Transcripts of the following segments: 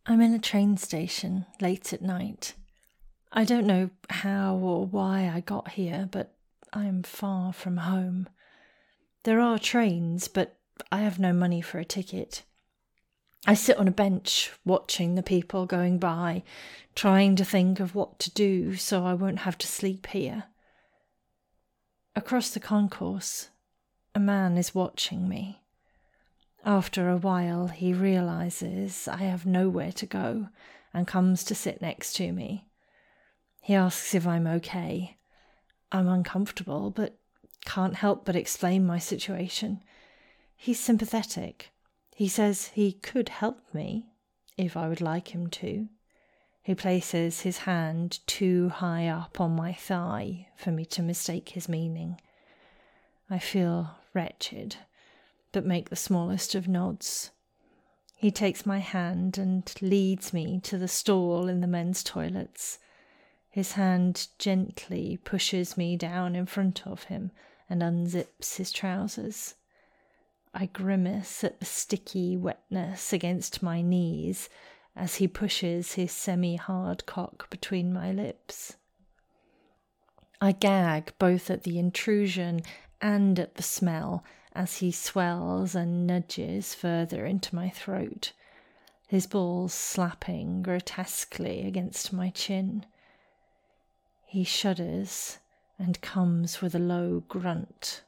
I'm in a train station late at night. I don't know how or why I got here, but I am far from home. There are trains, but I have no money for a ticket. I sit on a bench watching the people going by, trying to think of what to do so I won't have to sleep here. Across the concourse, a man is watching me. After a while, he realizes I have nowhere to go and comes to sit next to me. He asks if I'm okay. I'm uncomfortable, but can't help but explain my situation. He's sympathetic. He says he could help me, if I would like him to. He places his hand too high up on my thigh for me to mistake his meaning. I feel wretched, but make the smallest of nods. He takes my hand and leads me to the stall in the men's toilets. His hand gently pushes me down in front of him and unzips his trousers. I grimace at the sticky wetness against my knees as he pushes his semi-hard cock between my lips. I gag both at the intrusion and at the smell as he swells and nudges further into my throat, his balls slapping grotesquely against my chin. He shudders and comes with a low grunt.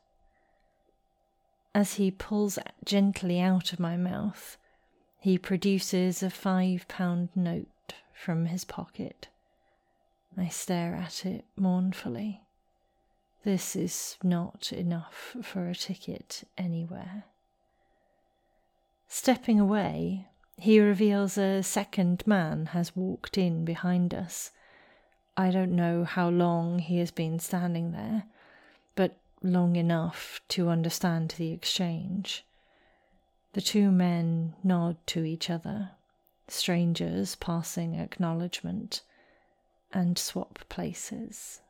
As he pulls gently out of my mouth, he produces a £5 note from his pocket. I stare at it mournfully. This is not enough for a ticket anywhere. Stepping away, he reveals a second man has walked in behind us. I don't know how long he has been standing there, but long enough to understand the exchange. The two men nod to each other, strangers passing acknowledgement, and swap places.